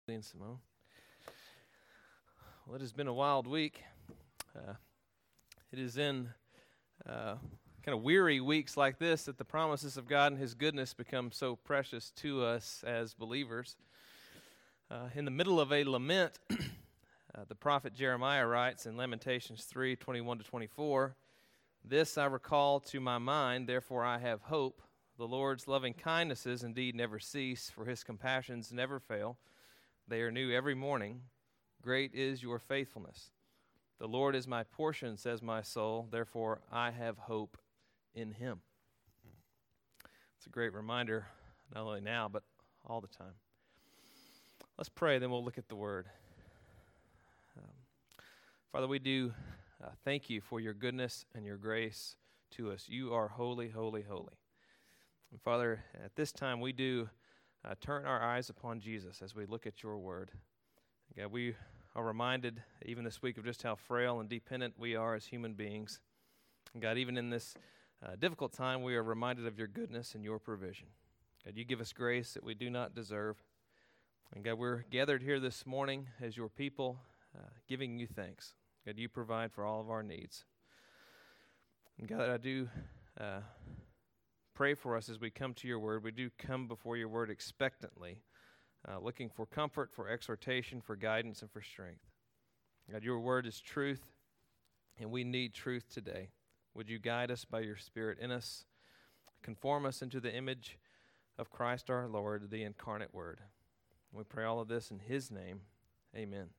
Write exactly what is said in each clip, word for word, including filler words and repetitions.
And Simone. Well, it has been a wild week. Uh, it is in uh, kind of weary weeks like this that the promises of God and His goodness become so precious to us as believers. Uh, in the middle of a lament, uh, the prophet Jeremiah writes in Lamentations three, twenty-one to twenty-four, "This I recall to my mind, therefore I have hope. The Lord's loving kindnesses indeed never cease, for His compassions never fail. They are new every morning. Great is your faithfulness. The Lord is my portion, says my soul. Therefore, I have hope in Him." It's a great reminder, not only now, but all the time. Let's pray, then we'll look at the Word. Um, Father, we do uh, thank You for Your goodness and Your grace to us. You are holy, holy, holy. And Father, at this time we do Uh, turn our eyes upon Jesus as we look at Your Word. God, we are reminded even this week of just how frail and dependent we are as human beings. And God, even in this uh, difficult time, we are reminded of Your goodness and Your provision. God, You give us grace that we do not deserve. And God, we're gathered here this morning as Your people, uh, giving You thanks. God, You provide for all of our needs. And God, I do Uh, pray for us as we come to Your Word. We do come before Your Word expectantly, uh, looking for comfort, for exhortation, for guidance, and for strength. God, Your Word is truth, and we need truth today. Would You guide us by Your Spirit in us, conform us into the image of Christ our Lord, the incarnate Word. We pray all of this in His name. Amen.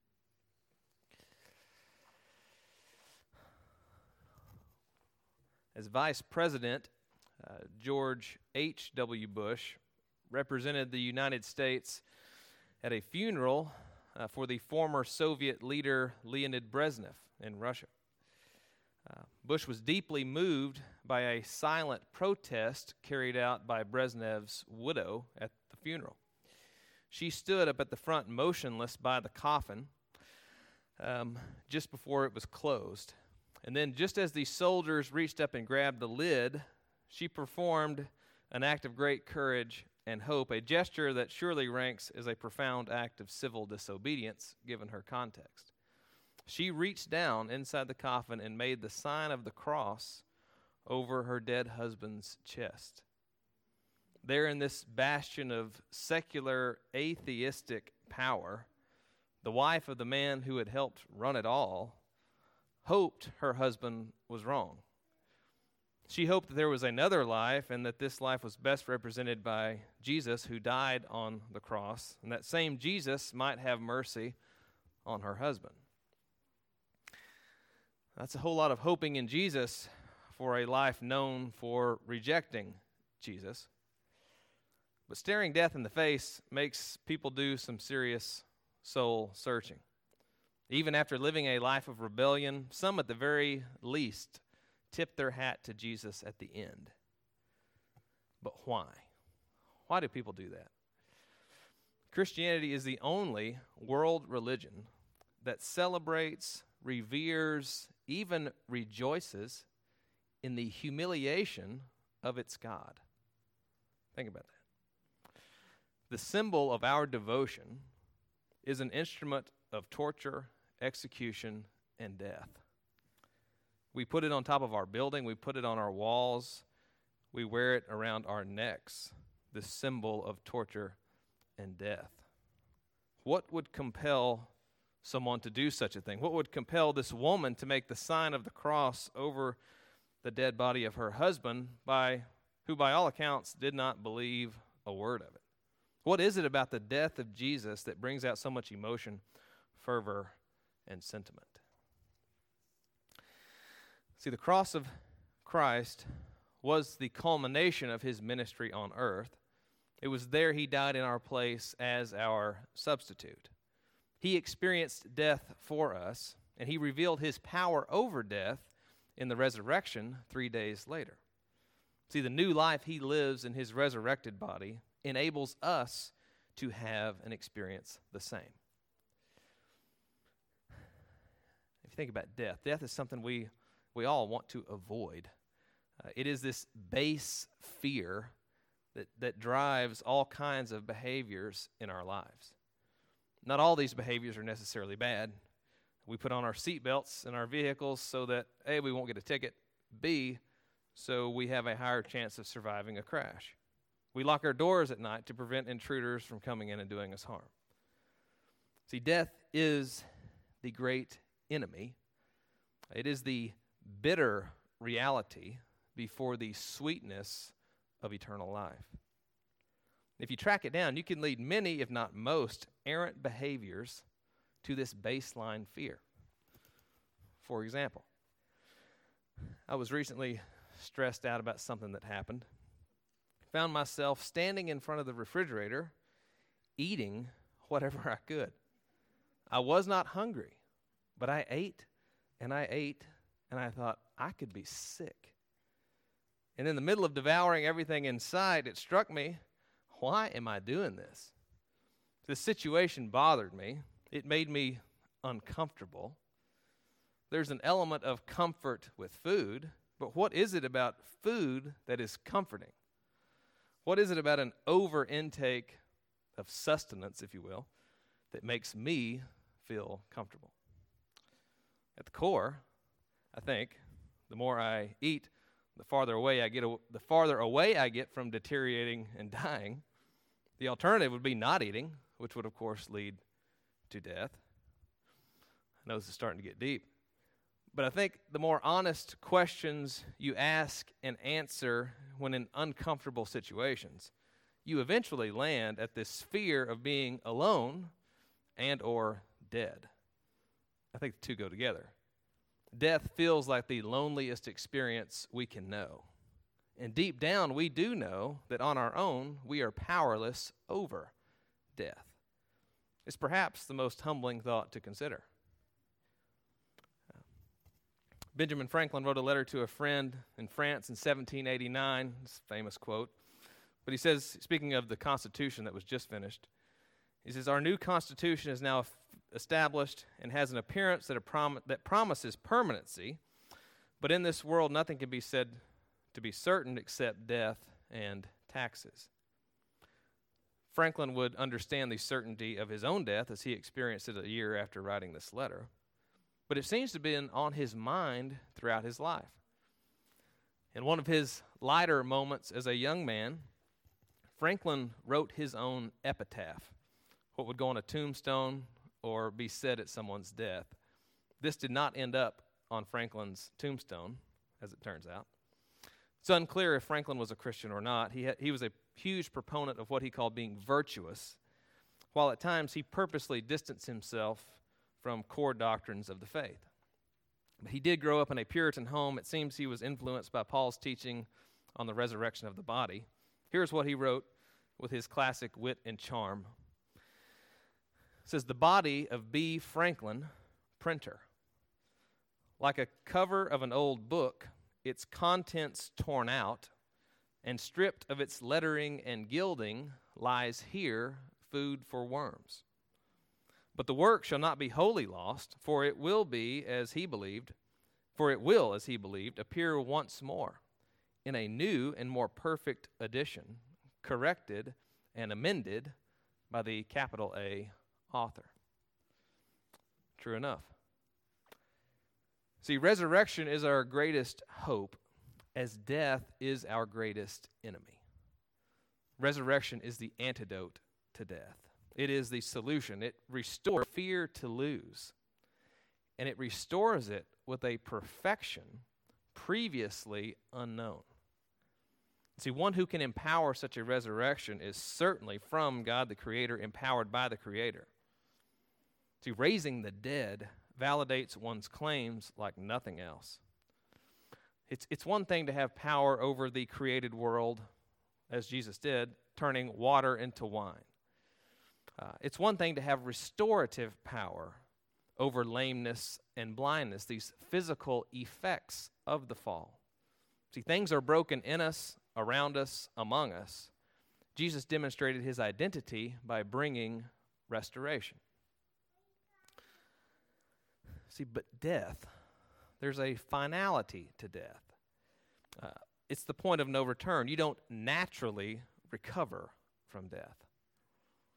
As Vice President, Uh, George H W. Bush represented the United States at a funeral uh, for the former Soviet leader Leonid Brezhnev in Russia. Uh, Bush was deeply moved by a silent protest carried out by Brezhnev's widow at the funeral. She stood up at the front motionless by the coffin um, just before it was closed. And then just as the soldiers reached up and grabbed the lid, she performed an act of great courage and hope, a gesture that surely ranks as a profound act of civil disobedience, given her context. She reached down inside the coffin and made the sign of the cross over her dead husband's chest. There in this bastion of secular atheistic power, the wife of the man who had helped run it all hoped her husband was wrong. She hoped that there was another life and that this life was best represented by Jesus, who died on the cross, and that same Jesus might have mercy on her husband. That's a whole lot of hoping in Jesus for a life known for rejecting Jesus. But staring death in the face makes people do some serious soul searching. Even after living a life of rebellion, some at the very least tip their hat to Jesus at the end. But why? Why do people do that? Christianity is the only world religion that celebrates, reveres, even rejoices in the humiliation of its God. Think about that. The symbol of our devotion is an instrument of torture, execution, and death. We put it on top of our building. We put it on our walls. We wear it around our necks, the symbol of torture and death. What would compel someone to do such a thing? What would compel this woman to make the sign of the cross over the dead body of her husband, by who by all accounts did not believe a word of it? What is it about the death of Jesus that brings out so much emotion, fervor, and sentiment? See, the cross of Christ was the culmination of His ministry on earth. It was there He died in our place as our substitute. He experienced death for us, and He revealed His power over death in the resurrection three days later. See, the new life He lives in His resurrected body enables us to have and experience the same. If you think about death, death is something we we all want to avoid. Uh, it is this base fear that, that drives all kinds of behaviors in our lives. Not all these behaviors are necessarily bad. We put on our seatbelts in our vehicles so that, A, we won't get a ticket, B, so we have a higher chance of surviving a crash. We lock our doors at night to prevent intruders from coming in and doing us harm. See, death is the great enemy. It is the bitter reality before the sweetness of eternal life. If you track it down, you can lead many, if not most, errant behaviors to this baseline fear. For example, I was recently stressed out about something that happened. Found myself standing in front of the refrigerator, eating whatever I could. I was not hungry, but I ate and I ate, and I thought, I could be sick. And in the middle of devouring everything in sight, it struck me, why am I doing this? This situation bothered me. It made me uncomfortable. There's an element of comfort with food, but what is it about food that is comforting? What is it about an over intake of sustenance, if you will, that makes me feel comfortable? At the core, I think, the more I eat, the farther away I get, the farther away I get from deteriorating and dying. The alternative would be not eating, which would, of course, lead to death. I know this is starting to get deep. But I think the more honest questions you ask and answer when in uncomfortable situations, you eventually land at this fear of being alone and or dead. I think the two go together. Death feels like the loneliest experience we can know. And deep down, we do know that on our own, we are powerless over death. It's perhaps the most humbling thought to consider. Benjamin Franklin wrote a letter to a friend in France in seventeen eighty-nine, this famous quote. But he says, speaking of the Constitution that was just finished, he says, our new Constitution is now f- established and has an appearance that, a prom- that promises permanency, but in this world nothing can be said to be certain except death and taxes. Franklin would understand the certainty of his own death as he experienced it a year after writing this letter, but it seems to have been on his mind throughout his life. In one of his lighter moments as a young man, Franklin wrote his own epitaph, what would go on a tombstone or be said at someone's death. This did not end up on Franklin's tombstone, as it turns out. It's unclear if Franklin was a Christian or not. He, ha- he was a huge proponent of what he called being virtuous, while at times he purposely distanced himself from core doctrines of the faith. But he did grow up in a Puritan home. It seems he was influenced by Paul's teaching on the resurrection of the body. Here's what he wrote with his classic wit and charm. It says, the body of B. Franklin, printer. Like a cover of an old book, its contents torn out, and stripped of its lettering and gilding, lies here food for worms. But the work shall not be wholly lost, for it will be as he believed, for it will, as he believed, appear once more in a new and more perfect edition, corrected and amended by the capital A author. True enough. See, resurrection is our greatest hope, as death is our greatest enemy. Resurrection is the antidote to death. It is the solution. It restores fear to lose, and it restores it with a perfection previously unknown. See, one who can empower such a resurrection is certainly from God the Creator, empowered by the Creator. See, raising the dead validates one's claims like nothing else. It's, it's one thing to have power over the created world, as Jesus did, turning water into wine. Uh, it's one thing to have restorative power over lameness and blindness, these physical effects of the fall. See, things are broken in us, around us, among us. Jesus demonstrated his identity by bringing restoration. See, but death, there's a finality to death. Uh, it's the point of no return. You don't naturally recover from death.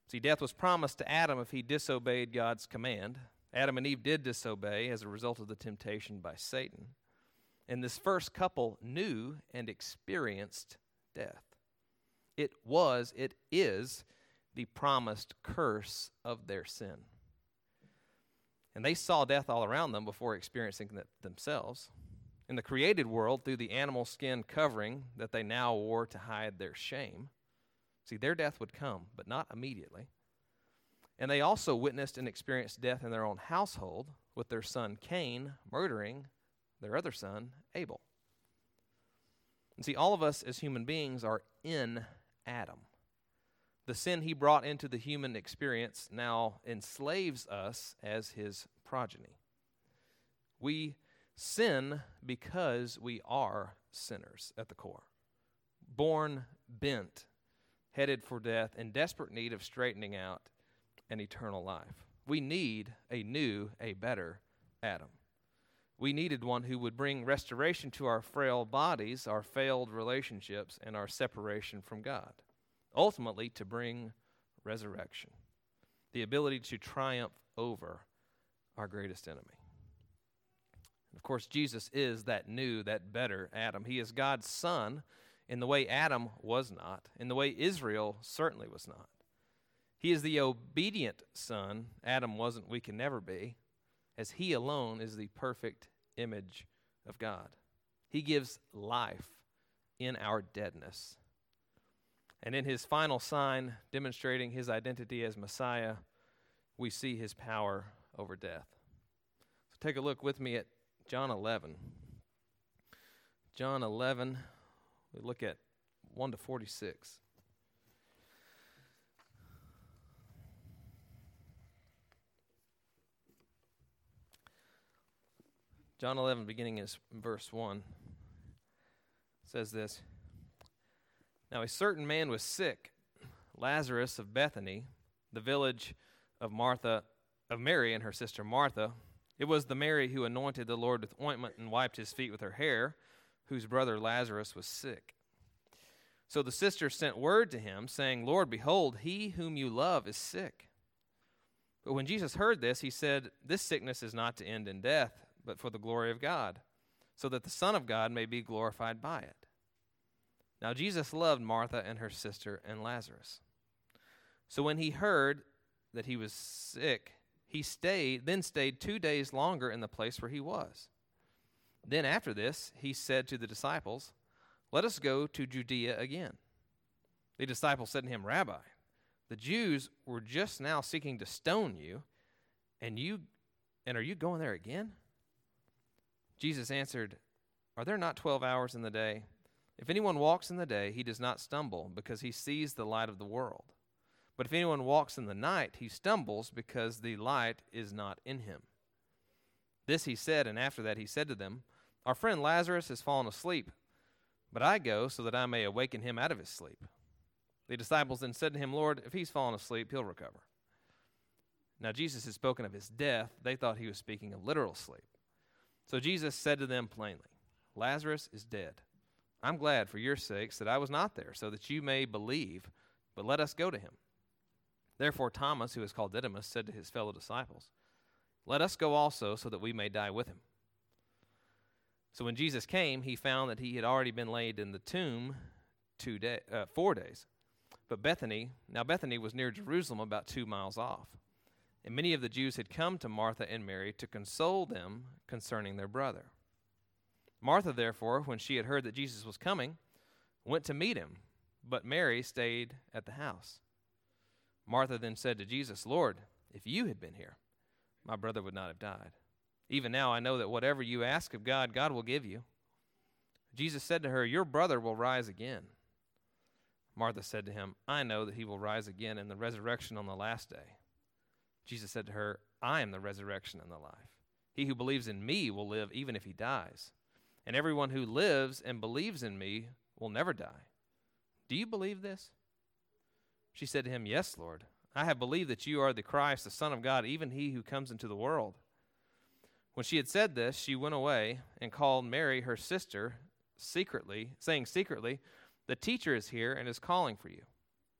See, death was promised to Adam if he disobeyed God's command. Adam and Eve did disobey as a result of the temptation by Satan. And this first couple knew and experienced death. It was, it is, the promised curse of their sin. And they saw death all around them before experiencing it themselves. In the created world, through the animal skin covering that they now wore to hide their shame. See, their death would come, but not immediately. And they also witnessed and experienced death in their own household with their son Cain murdering their other son, Abel. And see, all of us as human beings are in Adam. The sin he brought into the human experience now enslaves us as his progeny. We sin because we are sinners at the core, born bent, headed for death, in desperate need of straightening out an eternal life. We need a new, a better Adam. We needed one who would bring restoration to our frail bodies, our failed relationships, and our separation from God. Ultimately, to bring resurrection, the ability to triumph over our greatest enemy. Of course, Jesus is that new, that better Adam. He is God's Son in the way Adam was not, in the way Israel certainly was not. He is the obedient Son Adam wasn't, we can never be, as he alone is the perfect image of God. He gives life in our deadness. And in his final sign, demonstrating his identity as Messiah, we see his power over death. So take a look with me at John eleven. John eleven, we look at one to forty-six. John eleven, beginning in verse one, says this. Now a certain man was sick, Lazarus of Bethany, the village of Martha, of Mary and her sister Martha. It was the Mary who anointed the Lord with ointment and wiped his feet with her hair, whose brother Lazarus was sick. So the sisters sent word to him, saying, Lord, behold, he whom you love is sick. But when Jesus heard this, he said, This sickness is not to end in death, but for the glory of God, so that the Son of God may be glorified by it. Now Jesus loved Martha and her sister and Lazarus. So when he heard that he was sick, he stayed, then stayed two days longer in the place where he was. Then after this, he said to the disciples, Let us go to Judea again. The disciples said to him, Rabbi, the Jews were just now seeking to stone you, and you, and are you going there again? Jesus answered, Are there not twelve hours in the day? If anyone walks in the day, he does not stumble, because he sees the light of the world. But if anyone walks in the night, he stumbles, because the light is not in him. This he said, and after that he said to them, Our friend Lazarus has fallen asleep, but I go so that I may awaken him out of his sleep. The disciples then said to him, Lord, if he's fallen asleep, he'll recover. Now Jesus had spoken of his death. They thought he was speaking of literal sleep. So Jesus said to them plainly, Lazarus is dead. I'm glad for your sakes that I was not there, so that you may believe, but let us go to him. Therefore Thomas, who is called Didymus, said to his fellow disciples, Let us go also, so that we may die with him. So when Jesus came, he found that he had already been laid in the tomb two day, uh, four days. But Bethany, now Bethany was near Jerusalem, about two miles off. And many of the Jews had come to Martha and Mary to console them concerning their brother. Martha, therefore, when she had heard that Jesus was coming, went to meet him, but Mary stayed at the house. Martha then said to Jesus, Lord, if you had been here, my brother would not have died. Even now I know that whatever you ask of God, God will give you. Jesus said to her, Your brother will rise again. Martha said to him, I know that he will rise again in the resurrection on the last day. Jesus said to her, I am the resurrection and the life. He who believes in me will live even if he dies. And everyone who lives and believes in me will never die. Do you believe this? She said to him, Yes, Lord. I have believed that you are the Christ, the Son of God, even he who comes into the world. When she had said this, she went away and called Mary, her sister, secretly, saying secretly, The teacher is here and is calling for you.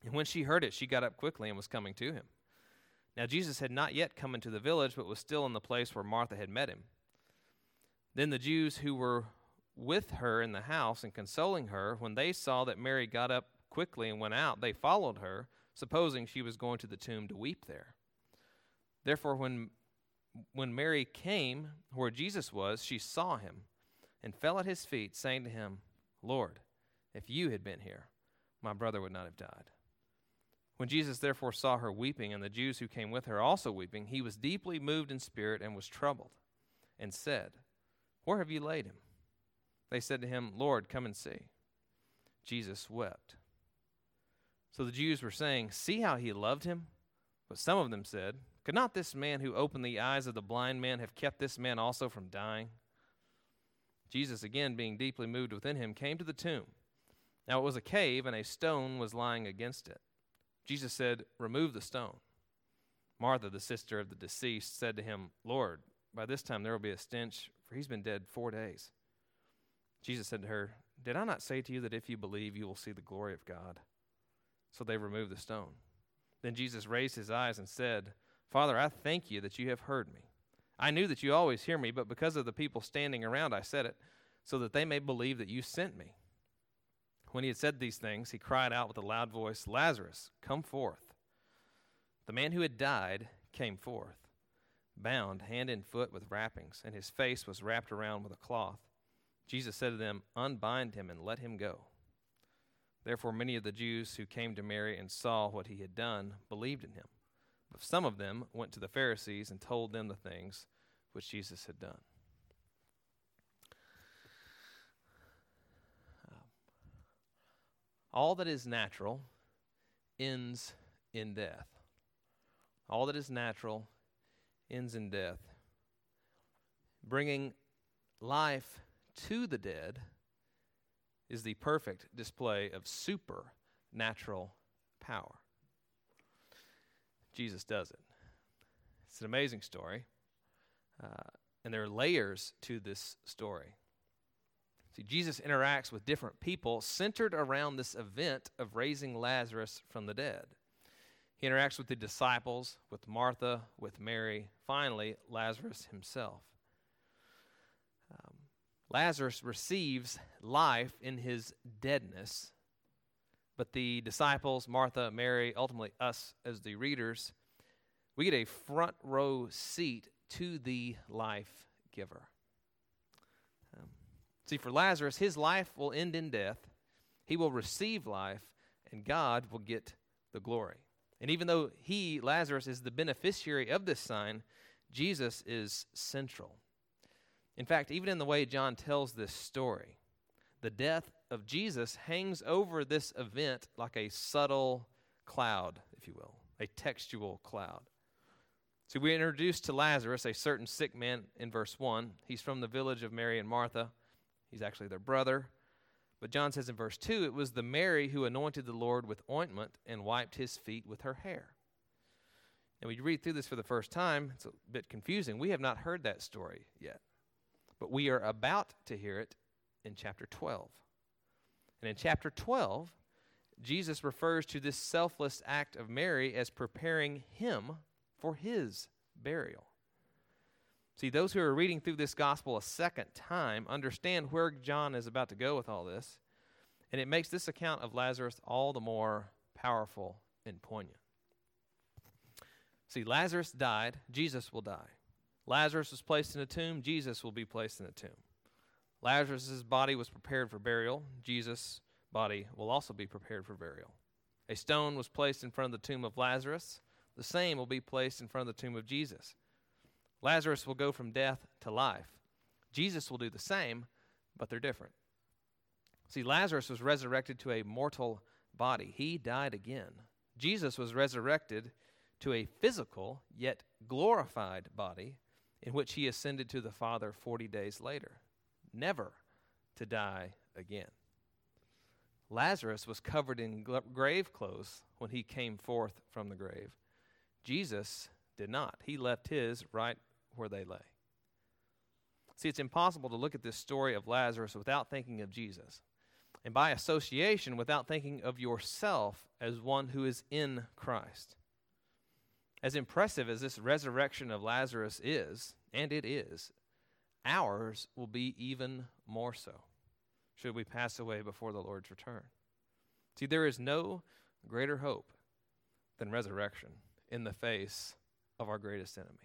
And when she heard it, she got up quickly and was coming to him. Now Jesus had not yet come into the village, but was still in the place where Martha had met him. Then the Jews who were with her in the house and consoling her, when they saw that Mary got up quickly and went out, they followed her, supposing she was going to the tomb to weep there. Therefore, when when Mary came where Jesus was, she saw him and fell at his feet, saying to him, Lord, if you had been here, my brother would not have died. When Jesus therefore saw her weeping, and the Jews who came with her also weeping, he was deeply moved in spirit and was troubled, and said, Where have you laid him? They said to him, Lord, come and see. Jesus wept. So the Jews were saying, See how he loved him? But some of them said, Could not this man who opened the eyes of the blind man have kept this man also from dying? Jesus, again being deeply moved within him, came to the tomb. Now it was a cave, and a stone was lying against it. Jesus said, Remove the stone. Martha, the sister of the deceased, said to him, Lord, by this time there will be a stench, for he's been dead four days. Jesus said to her, Did I not say to you that if you believe, you will see the glory of God? So they removed the stone. Then Jesus raised his eyes and said, Father, I thank you that you have heard me. I knew that you always hear me, but because of the people standing around, I said it, so that they may believe that you sent me. When he had said these things, he cried out with a loud voice, Lazarus, come forth. The man who had died came forth, bound hand and foot with wrappings, and his face was wrapped around with a cloth. Jesus said to them, Unbind him and let him go. Therefore many of the Jews who came to Mary and saw what he had done believed in him. But some of them went to the Pharisees and told them the things which Jesus had done. All that is natural ends in death. All that is natural ends in death. Bringing life to the dead is the perfect display of supernatural power. Jesus does it. It's an amazing story, uh, and there are layers to this story. See, Jesus interacts with different people centered around this event of raising Lazarus from the dead. He interacts with the disciples, with Martha, with Mary, finally, Lazarus himself. Um, Lazarus receives life in his deadness, but the disciples, Martha, Mary, ultimately us as the readers, we get a front row seat to the life giver. Um, see, for Lazarus, his life will end in death. He will receive life, and God will get the glory. And even though he, Lazarus, is the beneficiary of this sign, Jesus is central. In fact, even in the way John tells this story, the death of Jesus hangs over this event like a subtle cloud, if you will, a textual cloud. So we're introduced to Lazarus, a certain sick man, in verse one. He's from the village of Mary and Martha. He's actually their brother. But John says in verse two, it was the Mary who anointed the Lord with ointment and wiped his feet with her hair. And we read through this for the first time. It's a bit confusing. We have not heard that story yet. But we are about to hear it in chapter twelve. And in chapter twelve, Jesus refers to this selfless act of Mary as preparing him for his burial. See, those who are reading through this gospel a second time understand where John is about to go with all this, and it makes this account of Lazarus all the more powerful and poignant. See, Lazarus died, Jesus will die. Lazarus was placed in a tomb, Jesus will be placed in a tomb. Lazarus' body was prepared for burial, Jesus' body will also be prepared for burial. A stone was placed in front of the tomb of Lazarus, the same will be placed in front of the tomb of Jesus. Lazarus will go from death to life. Jesus will do the same, but they're different. See, Lazarus was resurrected to a mortal body. He died again. Jesus was resurrected to a physical, yet glorified body in which he ascended to the Father forty days later, never to die again. Lazarus was covered in grave clothes when he came forth from the grave. Jesus did not. He left his right where they lay. See, it's impossible to look at this story of Lazarus without thinking of Jesus. and by association without thinking of yourself as one who is in Christ. As impressive as this resurrection of Lazarus is, and it is, ours will be even more so, should we pass away before the Lord's return. See, there is no greater hope than resurrection in the face of our greatest enemy.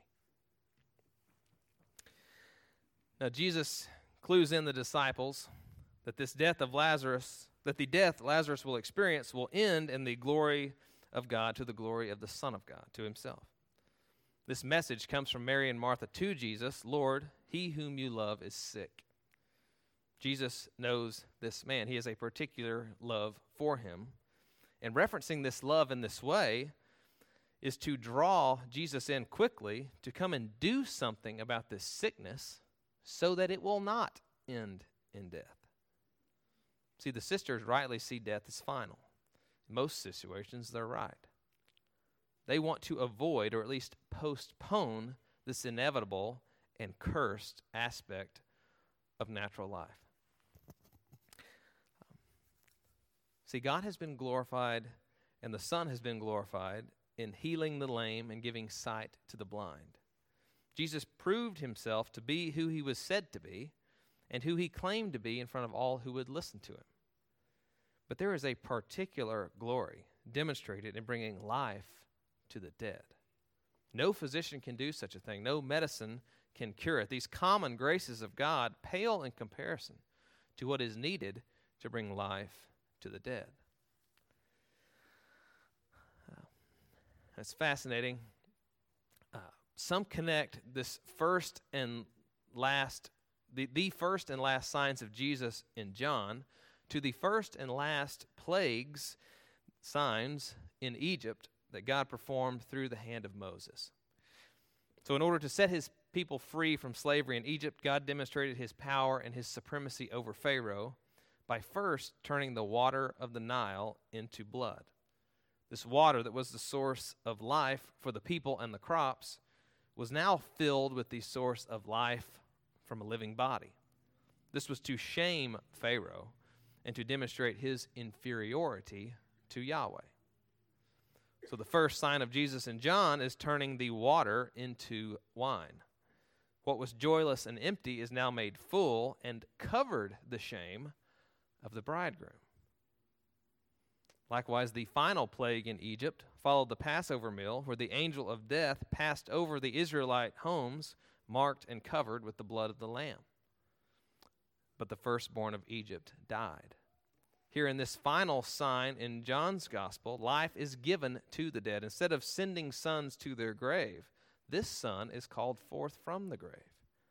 Now, Jesus clues in the disciples that this death of Lazarus, that the death Lazarus will experience will end in the glory of God, to the glory of the Son of God, to himself. This message comes from Mary and Martha to Jesus. Lord, he whom you love is sick. Jesus knows this man. He has a particular love for him. And referencing this love in this way is to draw Jesus in quickly to come and do something about this sickness so that it will not end in death. See, the sisters rightly see death as final. In most situations, they're right. They want to avoid, or at least postpone, this inevitable and cursed aspect of natural life. See, God has been glorified, and the Son has been glorified in healing the lame and giving sight to the blind. Jesus proved himself to be who he was said to be and who he claimed to be in front of all who would listen to him. But there is a particular glory demonstrated in bringing life to the dead. No physician can do such a thing. No medicine can cure it. These common graces of God pale in comparison to what is needed to bring life to the dead. Uh, that's fascinating. Uh, some connect this first and last, the, the first and last signs of Jesus in John to the first and last plagues, signs in Egypt that God performed through the hand of Moses. So in order to set his people free from slavery in Egypt, God demonstrated his power and his supremacy over Pharaoh by first turning the water of the Nile into blood. This water that was the source of life for the people and the crops was now filled with the source of life from a living body. This was to shame Pharaoh and to demonstrate his inferiority to Yahweh. So the first sign of Jesus in John is turning the water into wine. What was joyless and empty is now made full and covered the shame of the bridegroom. Likewise, the final plague in Egypt followed the Passover meal, where the angel of death passed over the Israelite homes, marked and covered with the blood of the Lamb. But the firstborn of Egypt died. Here in this final sign in John's gospel, life is given to the dead. Instead of sending sons to their grave, this son is called forth from the grave.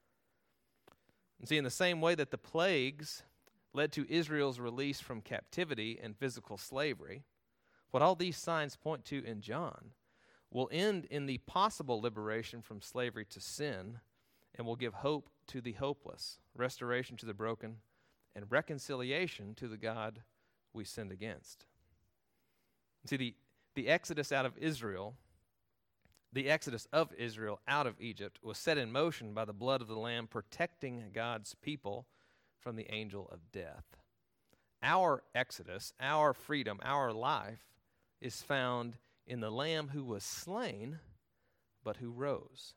And see, in the same way that the plagues led to Israel's release from captivity and physical slavery, what all these signs point to in John will end in the possible liberation from slavery to sin and will give hope to the hopeless, restoration to the broken, and reconciliation to the God we sinned against. See, the, the exodus out of Israel, the exodus of Israel out of Egypt was set in motion by the blood of the Lamb protecting God's people from the angel of death. Our exodus, our freedom, our life is found in the Lamb who was slain, but who rose.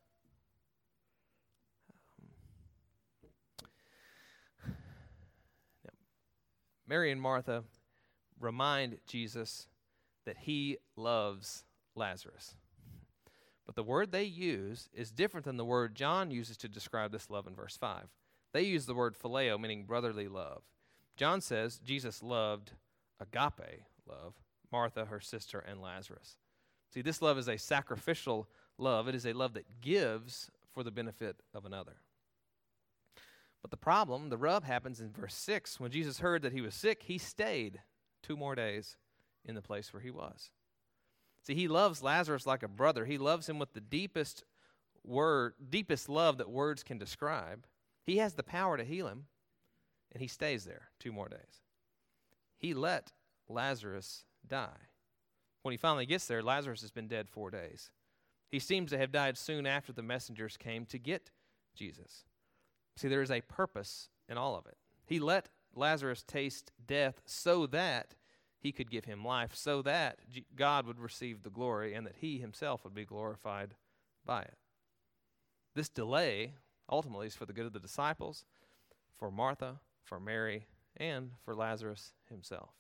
Mary and Martha remind Jesus that he loves Lazarus. But the word they use is different than the word John uses to describe this love in verse five. They use the word phileo, meaning brotherly love. John says Jesus loved agape love, Martha, her sister, and Lazarus. See, this love is a sacrificial love. It is a love that gives for the benefit of another. But the problem, the rub, happens in verse six. When Jesus heard that he was sick, he stayed two more days in the place where he was. See, he loves Lazarus like a brother. He loves him with the deepest word, deepest love that words can describe. He has the power to heal him, and he stays there two more days. He let Lazarus die. When he finally gets there, Lazarus has been dead four days. He seems to have died soon after the messengers came to get Jesus. See, there is a purpose in all of it. He let Lazarus taste death so that he could give him life, so that God would receive the glory and that he himself would be glorified by it. This delay ultimately is for the good of the disciples, for Martha, for Mary, and for Lazarus himself.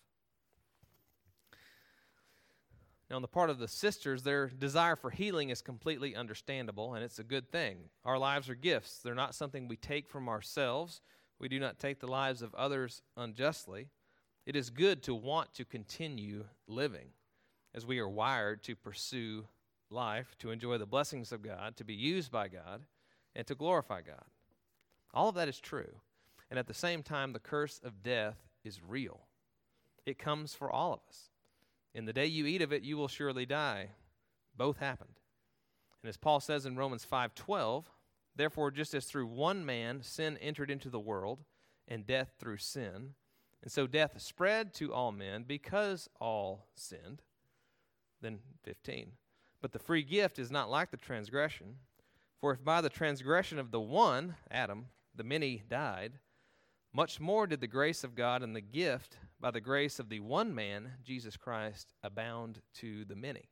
Now, on the part of the sisters, their desire for healing is completely understandable, and it's a good thing. Our lives are gifts. They're not something we take from ourselves. We do not take the lives of others unjustly. It is good to want to continue living, as we are wired to pursue life, to enjoy the blessings of God, to be used by God, and to glorify God. All of that is true. And at the same time, the curse of death is real. It comes for all of us. In the day you eat of it, you will surely die. Both happened. And as Paul says in Romans five twelve, therefore, just as through one man sin entered into the world, and death through sin, and so death spread to all men because all sinned. Then fifteen, but the free gift is not like the transgression. For if by the transgression of the one, Adam, the many died, much more did the grace of God and the gift by the grace of the one man, Jesus Christ, abound to the many.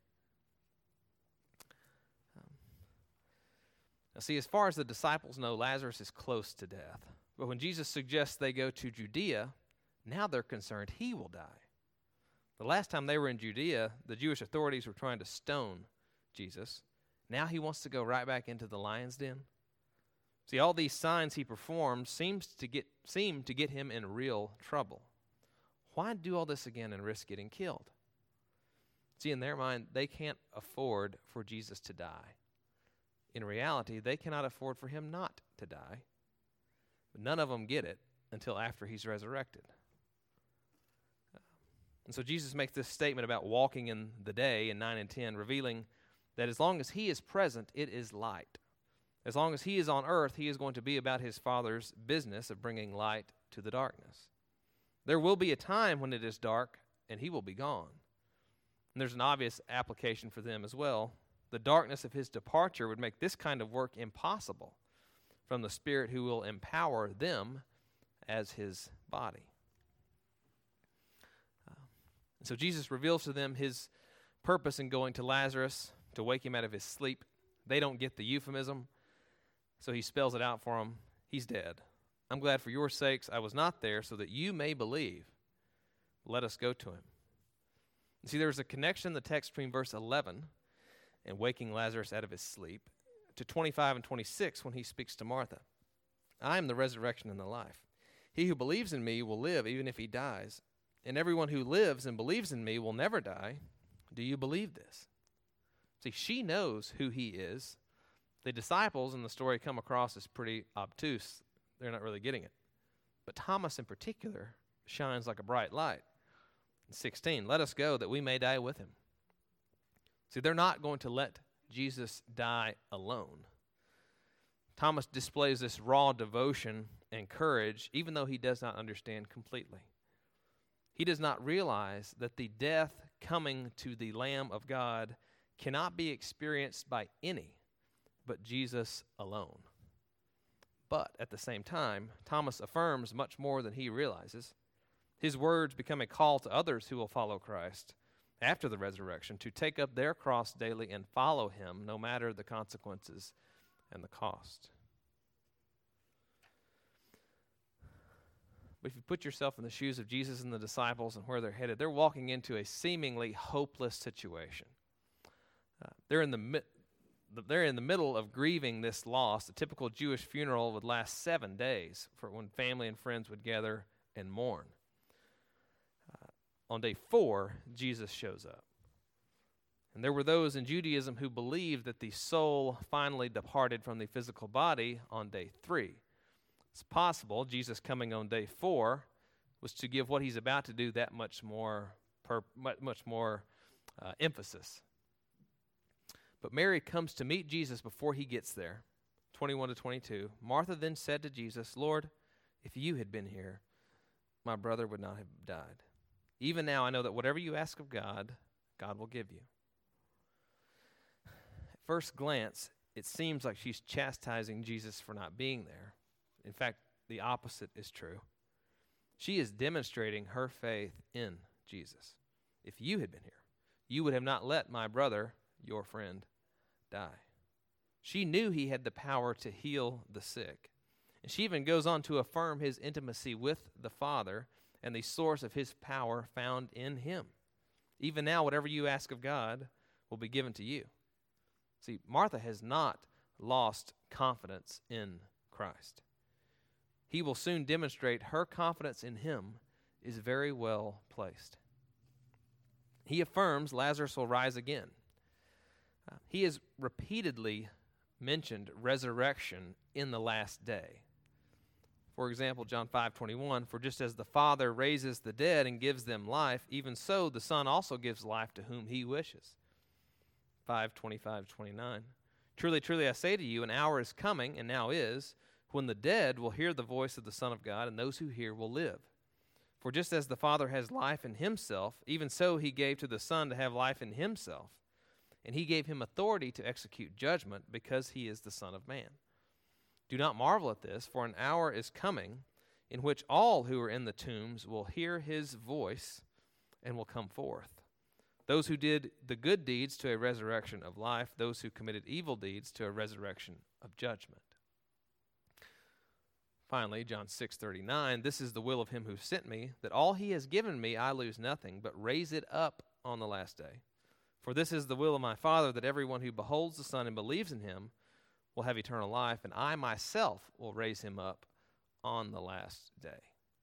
Um, now see, as far as the disciples know, Lazarus is close to death. But when Jesus suggests they go to Judea, now they're concerned he will die. The last time they were in Judea, the Jewish authorities were trying to stone Jesus. Now he wants to go right back into the lion's den. See, all these signs he performs seems to get seem to get him in real trouble. Why do all this again and risk getting killed? See, in their mind, they can't afford for Jesus to die. In reality, they cannot afford for him not to die. But none of them get it until after he's resurrected. And so Jesus makes this statement about walking in the day in nine and ten, revealing that as long as he is present, it is light. As long as he is on earth, he is going to be about his Father's business of bringing light to the darkness. There will be a time when it is dark, and he will be gone. And there's an obvious application for them as well. The darkness of his departure would make this kind of work impossible from the Spirit who will empower them as his body. Uh, and so Jesus reveals to them his purpose in going to Lazarus to wake him out of his sleep. They don't get the euphemism, so he spells it out for them. He's dead. I'm glad for your sakes I was not there, so that you may believe. Let us go to him. You see, there's a connection in the text between verse eleven and waking Lazarus out of his sleep to twenty-five and twenty-six when he speaks to Martha. I am the resurrection and the life. He who believes in me will live even if he dies, and everyone who lives and believes in me will never die. Do you believe this? See, she knows who he is. The disciples in the story come across as pretty obtuse. They're not really getting it. But Thomas in particular shines like a bright light. In sixteen, let us go that we may die with him. See, they're not going to let Jesus die alone. Thomas displays this raw devotion and courage, even though he does not understand completely. He does not realize that the death coming to the Lamb of God cannot be experienced by any but Jesus alone. But at the same time, Thomas affirms much more than he realizes. His words become a call to others who will follow Christ after the resurrection to take up their cross daily and follow him, no matter the consequences and the cost. But if you put yourself in the shoes of Jesus and the disciples and where they're headed, they're walking into a seemingly hopeless situation. Uh, they're in the mi- they're in the middle of grieving this loss. A typical Jewish funeral would last seven days for when family and friends would gather and mourn. Uh, on day four, Jesus shows up. And there were those in Judaism who believed that the soul finally departed from the physical body on day three. It's possible Jesus coming on day four was to give what he's about to do that much more, per, much more uh, emphasis. But Mary comes to meet Jesus before he gets there, twenty-one to twenty-two. Martha then said to Jesus, Lord, if you had been here, my brother would not have died. Even now I know that whatever you ask of God, God will give you. At first glance, it seems like she's chastising Jesus for not being there. In fact, the opposite is true. She is demonstrating her faith in Jesus. If you had been here, you would have not let my brother, your friend, die. She knew he had the power to heal the sick. And she even goes on to affirm his intimacy with the Father and the source of his power found in him. Even now, whatever you ask of God will be given to you. See, Martha has not lost confidence in Christ. He will soon demonstrate her confidence in him is very well placed. He affirms Lazarus will rise again. Uh, he has repeatedly mentioned resurrection in the last day. For example, John five twenty-one, for just as the Father raises the dead and gives them life, even so the Son also gives life to whom he wishes. five twenty-five twenty-nine, truly, truly, I say to you, an hour is coming, and now is, when the dead will hear the voice of the Son of God, and those who hear will live. For just as the Father has life in himself, even so he gave to the Son to have life in himself, and he gave him authority to execute judgment, because he is the Son of Man. Do not marvel at this, for an hour is coming in which all who are in the tombs will hear his voice and will come forth. Those who did the good deeds to a resurrection of life, those who committed evil deeds to a resurrection of judgment. Finally, John six thirty-nine, this is the will of him who sent me, that all he has given me I lose nothing, but raise it up on the last day. For this is the will of my Father, that everyone who beholds the Son and believes in him will have eternal life, and I myself will raise him up on the last day.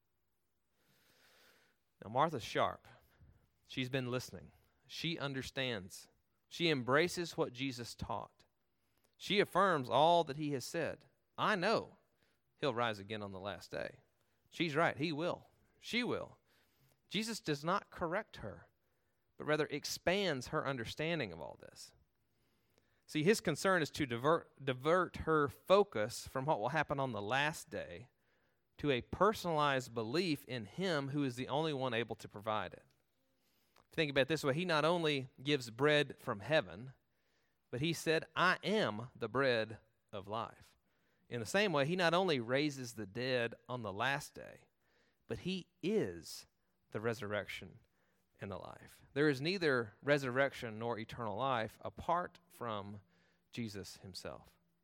Now, Martha's sharp. She's been listening. She understands. She embraces what Jesus taught. She affirms all that he has said. I know he'll rise again on the last day. She's right. He will. She will. Jesus does not correct her, but rather expands her understanding of all this. See, his concern is to divert, divert her focus from what will happen on the last day to a personalized belief in him who is the only one able to provide it. Think about it this way. He not only gives bread from heaven, but he said, I am the bread of life. In the same way, he not only raises the dead on the last day, but he is the resurrection and the life. There is neither resurrection nor eternal life apart from Jesus himself.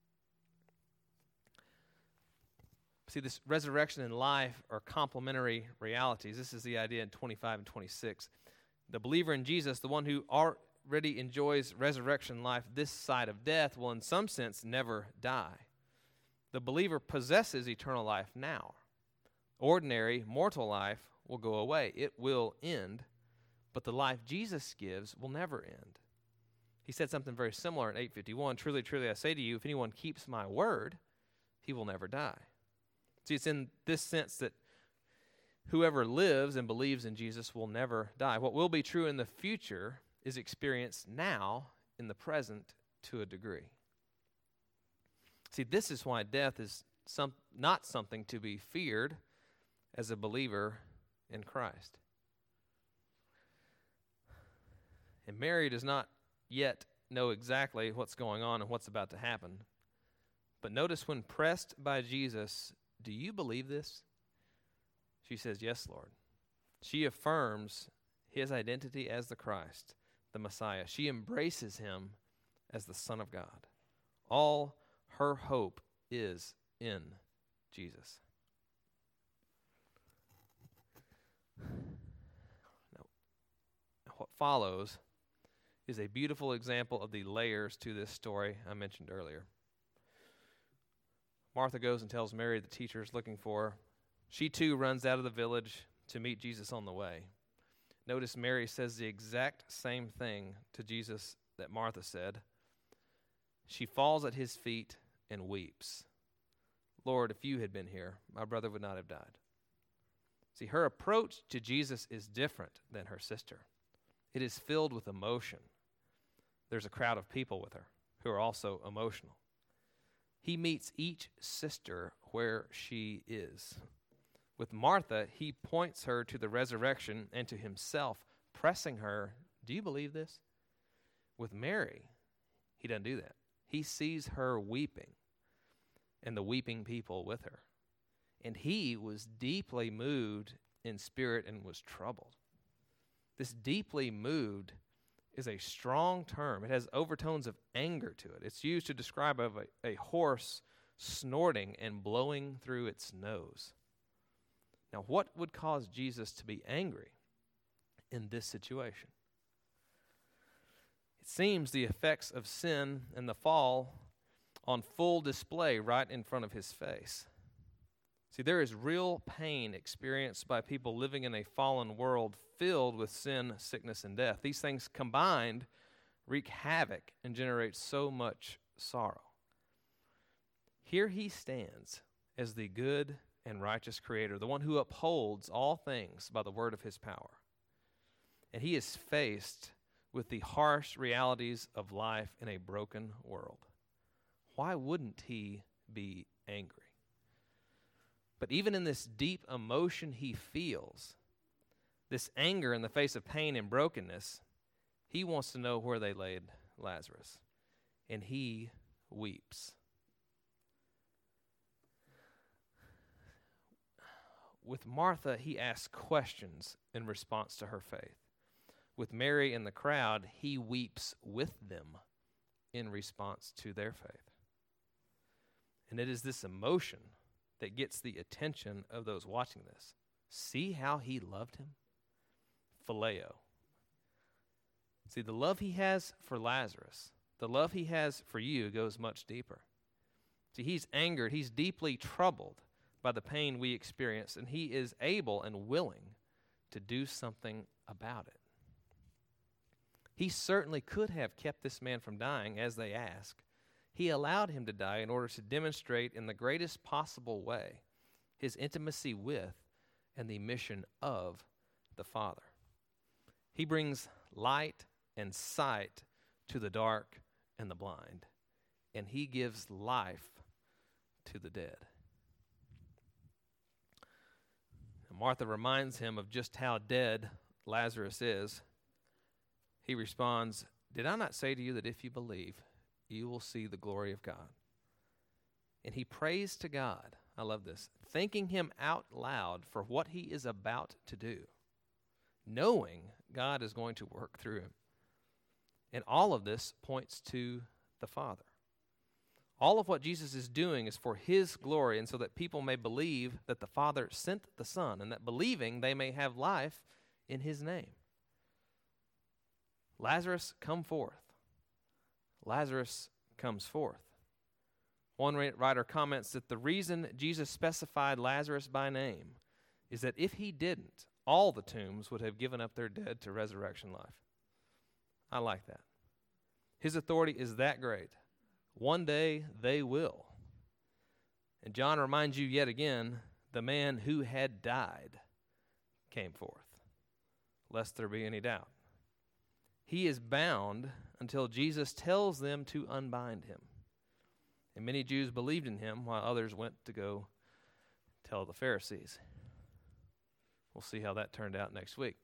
See, this resurrection and life are complementary realities. This is the idea in twenty-five and twenty-six. The believer in Jesus, the one who already enjoys resurrection life this side of death, will in some sense never die. The believer possesses eternal life now. Ordinary, mortal life will go away. It will end, but the life Jesus gives will never end. He said something very similar in eight fifty-one, truly, truly, I say to you, if anyone keeps my word, he will never die. See, it's in this sense that whoever lives and believes in Jesus will never die. What will be true in the future is experienced now in the present to a degree. See, this is why death is some, not something to be feared as a believer in Christ. And Mary does not yet know exactly what's going on and what's about to happen. But notice when pressed by Jesus, do you believe this? She says, yes, Lord. She affirms his identity as the Christ, the Messiah. She embraces him as the Son of God. All her hope is in Jesus. Now, what follows is a beautiful example of the layers to this story I mentioned earlier. Martha goes and tells Mary the teacher is looking for her. She too runs out of the village to meet Jesus on the way. Notice Mary says the exact same thing to Jesus that Martha said. She falls at his feet and weeps. Lord, if you had been here, my brother would not have died. See, her approach to Jesus is different than her sister. It is filled with emotion. There's a crowd of people with her who are also emotional. He meets each sister where she is. With Martha, he points her to the resurrection and to himself, pressing her, do you believe this? With Mary, he doesn't do that. He sees her weeping and the weeping people with her. and he was deeply moved in spirit and was troubled. This deeply moved is a strong term. It has overtones of anger to it. It's used to describe a, a horse snorting and blowing through its nose. Now, what would cause Jesus to be angry in this situation? It seems the effects of sin and the fall on full display right in front of his face. See, there is real pain experienced by people living in a fallen world filled with sin, sickness, and death. These things combined wreak havoc and generate so much sorrow. Here he stands as the good and righteous Creator, the one who upholds all things by the word of his power. And he is faced with the harsh realities of life in a broken world. Why wouldn't he be angry? But even in this deep emotion he feels, this anger in the face of pain and brokenness, he wants to know where they laid Lazarus, and he weeps. With Martha, he asks questions in response to her faith. With Mary and the crowd, he weeps with them in response to their faith. And it is this emotion that gets the attention of those watching this. See how he loved him? Phileo. See, the love he has for Lazarus, the love he has for you goes much deeper. See, he's angered, he's deeply troubled by the pain we experience, and he is able and willing to do something about it. He certainly could have kept this man from dying, as they ask. He allowed him to die in order to demonstrate in the greatest possible way his intimacy with and the mission of the Father. He brings light and sight to the dark and the blind, and he gives life to the dead. And Martha reminds him of just how dead Lazarus is. He responds, "Did I not say to you that if you believe, you will see the glory of God?" And he prays to God, I love this, thanking him out loud for what he is about to do, knowing God is going to work through him. And all of this points to the Father. All of what Jesus is doing is for his glory, and so that people may believe that the Father sent the Son, and that believing they may have life in his name. Lazarus, come forth. Lazarus comes forth. One writer comments that the reason Jesus specified Lazarus by name is that if he didn't, all the tombs would have given up their dead to resurrection life. I like that. His authority is that great. One day they will. And John reminds you yet again, the man who had died came forth, lest there be any doubt. He is bound until Jesus tells them to unbind him. And many Jews believed in him, while others went to go tell the Pharisees. We'll see how that turned out next week.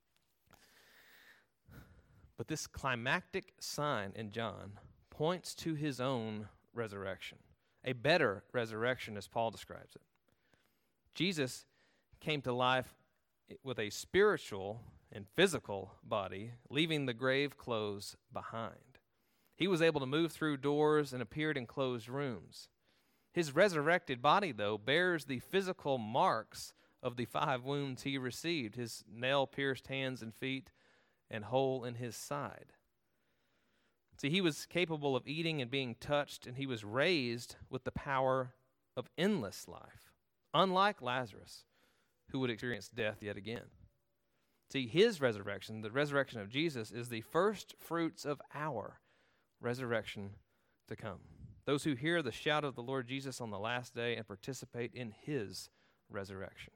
But this climactic sign in John points to his own resurrection, a better resurrection as Paul describes it. Jesus came to life with a spiritual and physical body, leaving the grave clothes behind. He was able to move through doors and appeared in closed rooms. His resurrected body, though, bears the physical marks of the five wounds he received, his nail-pierced hands and feet and hole in his side. See, he was capable of eating and being touched, and he was raised with the power of endless life, unlike Lazarus, who would experience death yet again. See, his resurrection, the resurrection of Jesus, is the first fruits of our resurrection to come. Those who hear the shout of the Lord Jesus on the last day and participate in his resurrection.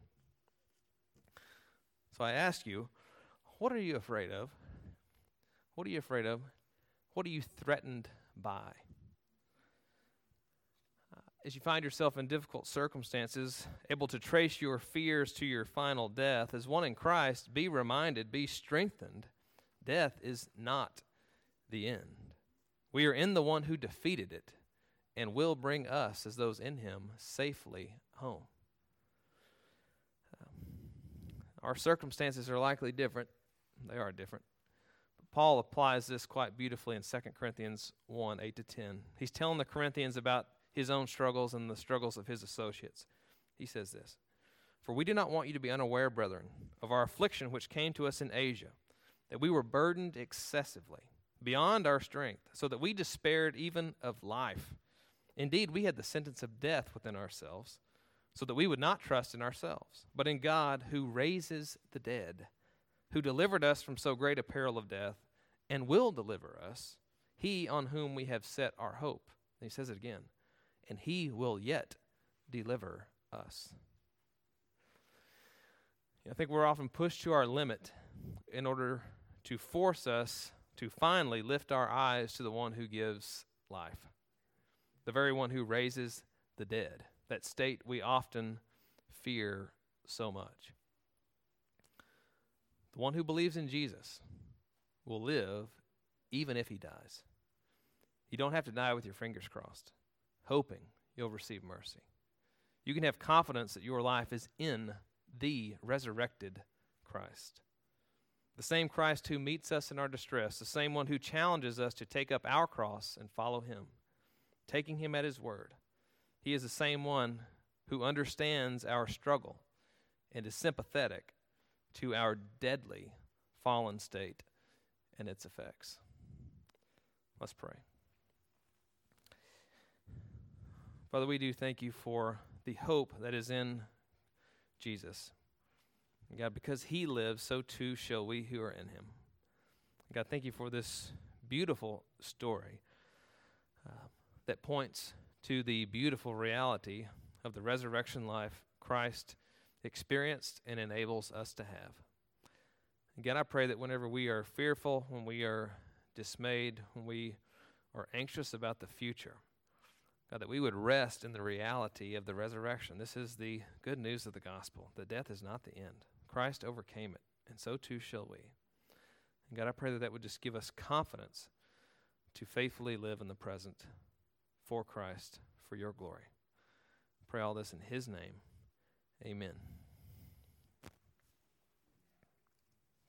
So I ask you, what are you afraid of? What are you afraid of? What are you threatened by? As you find yourself in difficult circumstances, able to trace your fears to your final death, as one in Christ, be reminded, be strengthened. Death is not the end. We are in the one who defeated it and will bring us, as those in him, safely home. Our circumstances are likely different. They are different. But Paul applies this quite beautifully in Second Corinthians one, eight to ten. He's telling the Corinthians about his own struggles and the struggles of his associates. He says this, "For we do not want you to be unaware, brethren, of our affliction which came to us in Asia, that we were burdened excessively, beyond our strength, so that we despaired even of life. Indeed, we had the sentence of death within ourselves, so that we would not trust in ourselves, but in God who raises the dead, who delivered us from so great a peril of death, and will deliver us, he on whom we have set our hope." And he says it again, "and he will yet deliver us." I think we're often pushed to our limit in order to force us to finally lift our eyes to the one who gives life, the very one who raises the dead, that state we often fear so much. The one who believes in Jesus will live even if he dies. You don't have to die with your fingers crossed, hoping you'll receive mercy. You can have confidence that your life is in the resurrected Christ. The same Christ who meets us in our distress, the same one who challenges us to take up our cross and follow him, taking him at his word. He is the same one who understands our struggle and is sympathetic to our deadly fallen state and its effects. Let's pray. Father, we do thank you for the hope that is in Jesus. God, because he lives, so too shall we who are in him. God, thank you for this beautiful story uh, that points to the beautiful reality of the resurrection life Christ experienced and enables us to have. Again, I pray that whenever we are fearful, when we are dismayed, when we are anxious about the future, God, that we would rest in the reality of the resurrection. This is the good news of the gospel, that death is not the end. Christ overcame it, and so too shall we. And God, I pray that that would just give us confidence to faithfully live in the present for Christ, for your glory. I pray all this in his name. Amen.